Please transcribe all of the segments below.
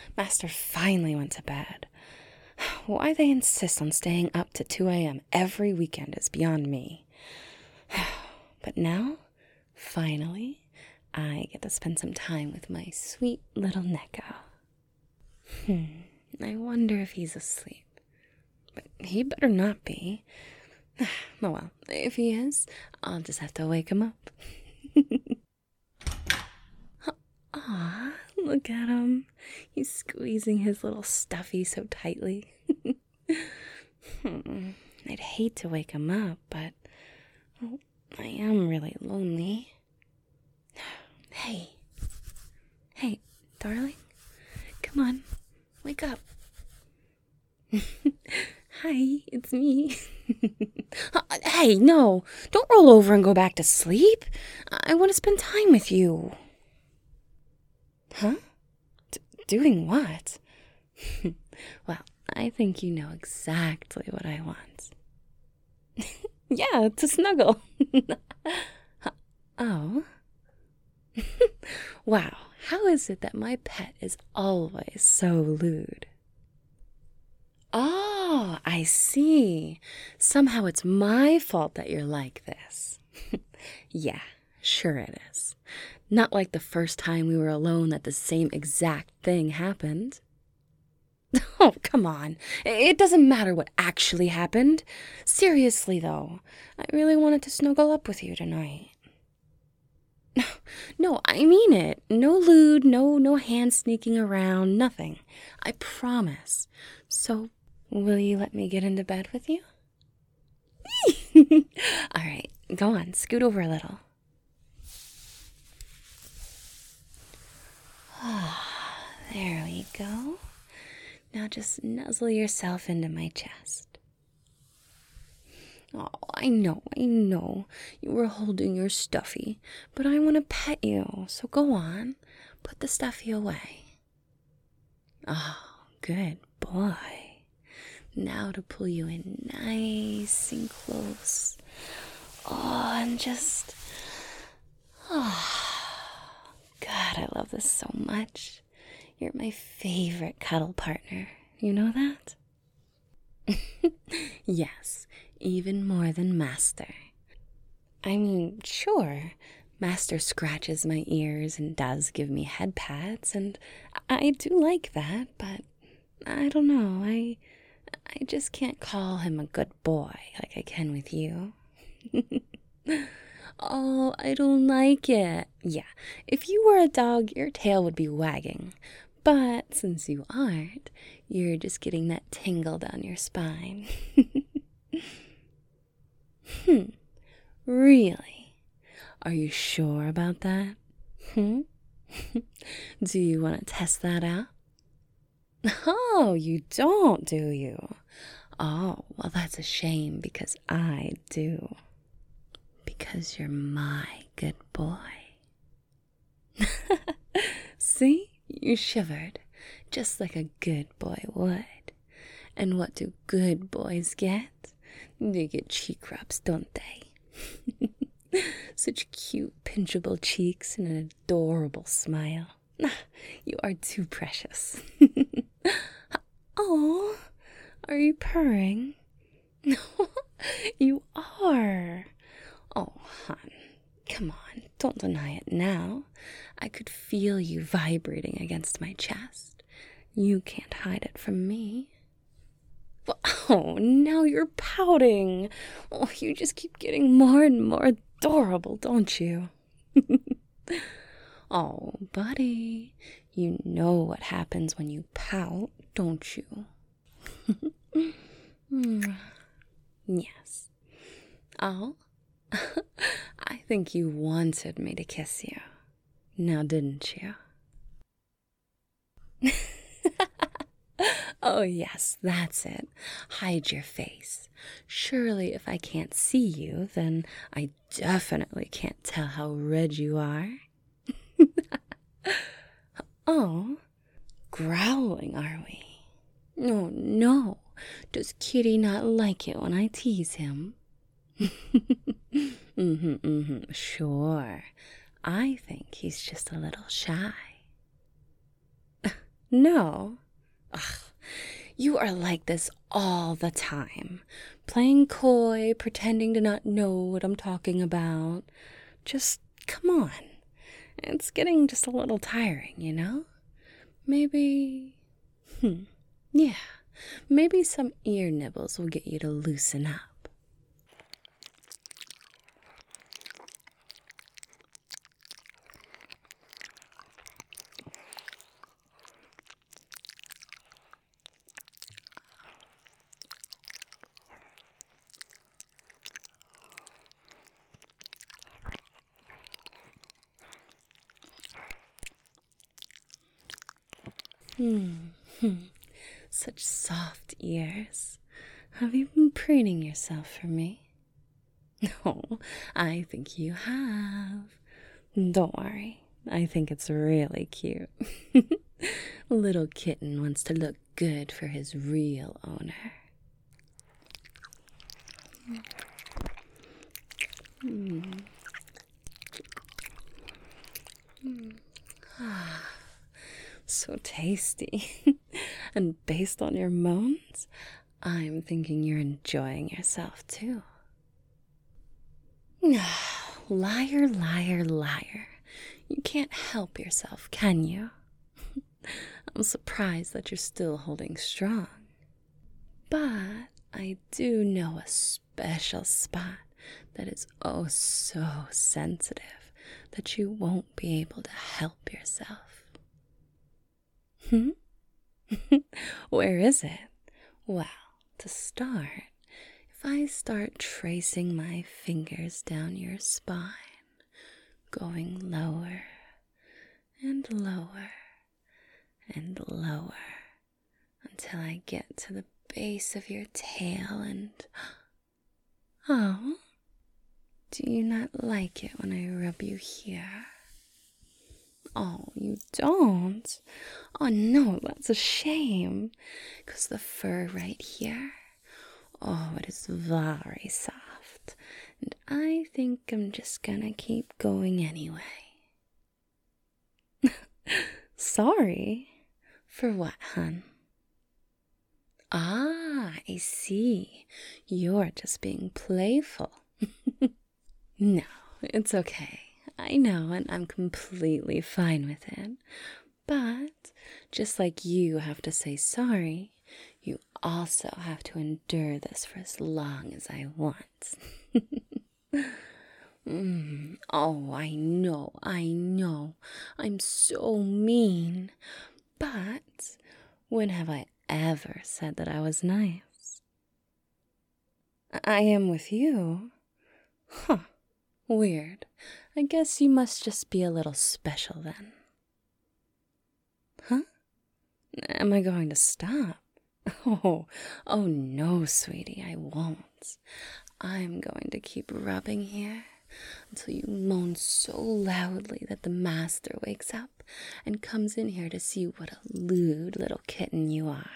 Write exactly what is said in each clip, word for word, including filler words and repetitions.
Master finally went to bed. Why they insist on staying up to two a.m. every weekend is beyond me. But now, finally, I get to spend some time with my sweet little Neko. Hmm, I wonder if he's asleep. But he better not be. Oh well, if he is, I'll just have to wake him up. Aw, look at him. He's squeezing his little stuffy so tightly. hmm, I'd hate to wake him up, but oh, I am really lonely. Hey. Hey, darling. Come on, wake up. Hi, it's me. Hey, no, don't roll over and go back to sleep. I want to spend time with you. Huh? D- doing what? Well, I think you know exactly what I want. Yeah, to snuggle. Oh. Wow, how is it that my pet is always so lewd? Oh, I see. Somehow it's my fault that you're like this. Yeah, sure it is. Not like the first time we were alone that the same exact thing happened. Oh, come on. It doesn't matter what actually happened. Seriously, though, I really wanted to snuggle up with you tonight. No, I mean it. No lewd, no no hand sneaking around, nothing. I promise. So, will you let me get into bed with you? All right, go on, scoot over a little. Ah, there we go. Now just nuzzle yourself into my chest. Oh, I know, I know. You were holding your stuffy, but I want to pet you, so go on. Put the stuffy away. Oh, good boy. Now to pull you in nice and close. Oh, and just... Oh, God, I love this so much. You're my favorite cuddle partner. You know that? Yes, even more than Master. I mean, sure, Master scratches my ears and does give me head pats, and I do like that, but I don't know, I I just can't call him a good boy like I can with you. Oh, I don't like it. Yeah, if you were a dog, your tail would be wagging. But since you aren't, you're just getting that tingle down your spine. Hmm, really? Are you sure about that? Hmm? Do you want to test that out? Oh, you don't, do you? Oh, well, that's a shame because I do. Because you're my good boy. See? You shivered, just like a good boy would. And what do good boys get? They get cheek rubs, don't they? Such cute, pinchable cheeks and an adorable smile. You are too precious. Oh, are you purring? You are. Oh, hon, come on, don't deny it now. I could feel you vibrating against my chest. You can't hide it from me. Oh, now you're pouting. Oh, you just keep getting more and more adorable, don't you? Oh, buddy, you know what happens when you pout, don't you? Yes. Oh, I think you wanted me to kiss you. Now, didn't you? Oh, yes, that's it. Hide your face. Surely if I can't see you, then I definitely can't tell how red you are. Oh, growling, are we? Oh, no. Does Kitty not like it when I tease him? mm-hmm, mm-hmm, sure. I think he's just a little shy. No? Ugh, you are like this all the time. Playing coy, pretending to not know what I'm talking about. Just come on. It's getting just a little tiring, you know? Maybe. Hmm. Yeah. Maybe some ear nibbles will get you to loosen up. Hmm. Hmm. Such soft ears. Have you been preening yourself for me? No, I think you have. Don't worry. I think it's really cute. Little kitten wants to look good for his real owner. Mm. Mm. Ah, so tasty. And based on your moans, I'm thinking you're enjoying yourself too. Liar, liar, liar. You can't help yourself, can you? I'm surprised that you're still holding strong. But I do know a special spot that is oh so sensitive that you won't be able to help yourself. Hmm? Where is it? Well, to start, if I start tracing my fingers down your spine, going lower and lower and lower until I get to the base of your tail and... Oh, do you not like it when I rub you here? Oh, you don't? Oh no, that's a shame. 'Cause the fur right here, oh, it is very soft. And I think I'm just gonna keep going anyway. Sorry? For what, hun? Ah, I see. You're just being playful. No, it's okay. I know, and I'm completely fine with it. But just like you have to say sorry, you also have to endure this for as long as I want. mm, oh, I know, I know. I'm so mean. But when have I ever said that I was nice? I am with you. Huh. Weird. I guess you must just be a little special then. Huh? Am I going to stop? Oh, oh no, sweetie, I won't. I'm going to keep rubbing here until you moan so loudly that the master wakes up and comes in here to see what a lewd little kitten you are.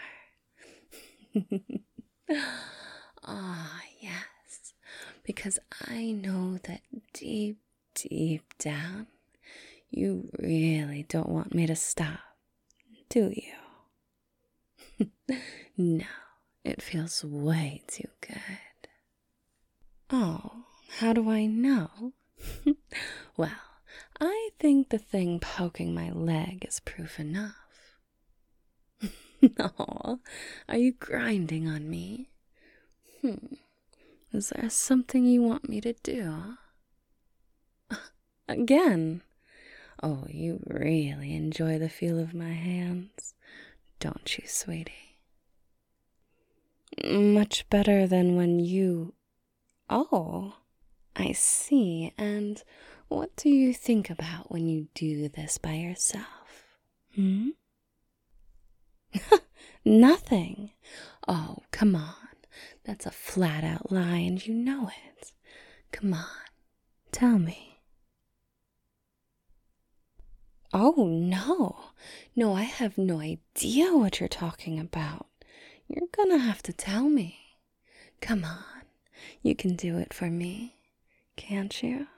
Ah, yes, because I know that deep, deep down, you really don't want me to stop, do you? No, it feels way too good. Oh, how do I know? Well, I think the thing poking my leg is proof enough. Aw, are you grinding on me? Hmm, is there something you want me to do? Again? Oh, you really enjoy the feel of my hands, don't you, sweetie? Much better than when you... Oh, I see. And what do you think about when you do this by yourself? Hmm? Nothing. Oh, come on. That's a flat-out lie, and you know it. Come on, tell me. Oh, no. No, I have no idea what you're talking about. You're gonna have to tell me. Come on, you can do it for me, can't you?